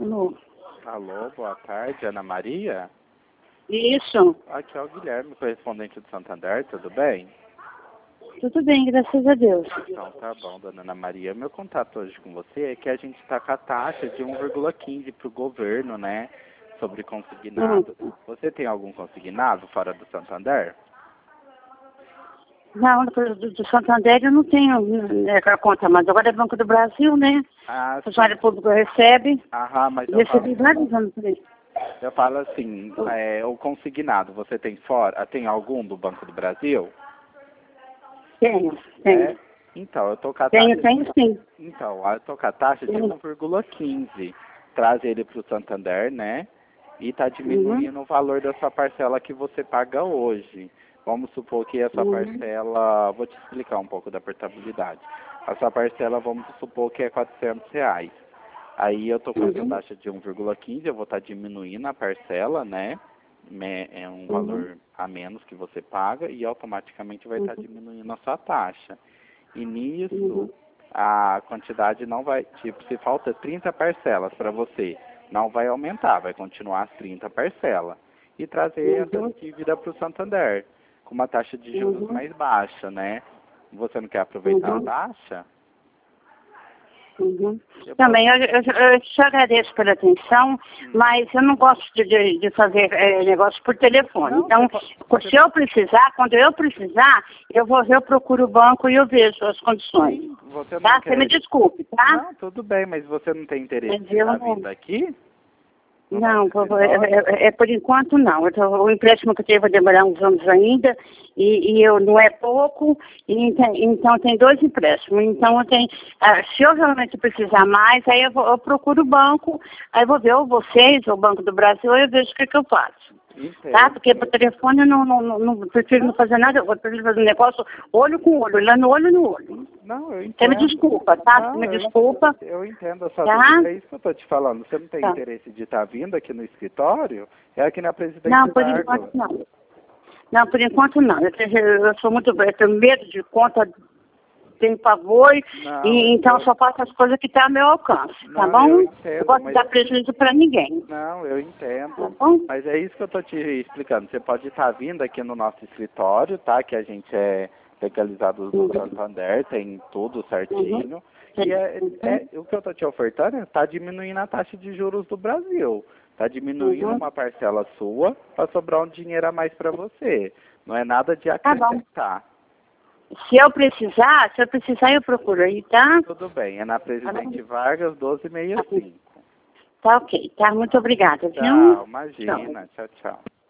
Alô? Alô, boa tarde, Ana Maria? Isso. Aqui é o Guilherme, correspondente do Santander, tudo bem? Tudo bem, graças a Deus. Então tá bom, dona Ana Maria. Meu contato hoje com você é que a gente está com a taxa de 1,15 para o governo, né? Sobre consignado. Você tem algum consignado fora do Santander? Não, do Santander eu não tenho a conta, mas agora é Banco do Brasil, né? Ah, O funcionário público recebe. aham, mas Recebi vários anos por aí. eu falo assim, o consignado, você tem fora, tem algum do Banco do Brasil? Tenho. É? Então, eu tô com a taxa... Tenho sim. Então, eu tô com a taxa de 1,15. Traz ele para o Santander, né? E tá diminuindo o valor da sua parcela que você paga hoje. Vamos supor que essa parcela... Vou te explicar um pouco da portabilidade. A sua parcela, vamos supor que é R$ 400. Aí eu tô com essa taxa de 1,15, eu vou estar diminuindo a parcela, né? É um valor a menos que você paga e automaticamente vai estar diminuindo a sua taxa. E nisso, a quantidade não vai, tipo, se falta 30 parcelas para você, não vai aumentar, vai continuar as 30 parcelas. E trazer essa dívida para o Santander, com uma taxa de juros mais baixa, né? Você não quer aproveitar a taxa? Também, eu te agradeço pela atenção, mas eu não gosto de fazer negócio por telefone. Não, então, se eu precisar, quando eu precisar, eu procuro o banco e eu vejo as condições. Sim, você não Tá? quer... Você me desculpe, tá? Não, tudo bem, mas você não tem interesse em estar vindo aqui? Não, por enquanto não. O empréstimo que eu tenho vai demorar uns anos ainda, e eu não é pouco, então tem 2 empréstimos. Então eu tenho, se eu realmente precisar mais, aí eu procuro o banco, aí eu vou ver ou vocês, ou o Banco do Brasil, aí eu vejo o que eu faço. Entendo. Tá? Porque por telefone eu não prefiro não fazer nada, eu prefiro fazer um negócio olho com olho, olhando olho no olho. Não, eu entendo. Você me desculpa, tá? Não, você me desculpa. Eu entendo a sua Tá? dúvida, é isso que eu estou te falando. Você não tem interesse de estar vindo aqui no escritório? É aqui na Presidente Não, por Vargas. enquanto não. Não, por enquanto não. Eu sou muito... Eu tenho medo de conta, tenho pavor, então eu só faço as coisas que estão ao meu alcance, tá bom? Eu entendo, eu gosto de dar prejuízo para ninguém. Não, eu entendo. Tá bom? Mas é isso que eu estou te explicando. Você pode estar vindo aqui no nosso escritório, tá? Que a gente é legalizado do Santander, tem tudo certinho. E o que eu estou te ofertando é estar diminuindo a taxa de juros do Brasil. Está diminuindo uma parcela sua para sobrar um dinheiro a mais para você. Não é nada de acrescentar. Se eu precisar, eu procuro aí, tá? Tudo bem, é na Presidente Vargas, 1265. Tá ok, tá? Muito obrigada, viu? Tchau, imagina. Tchau, tchau.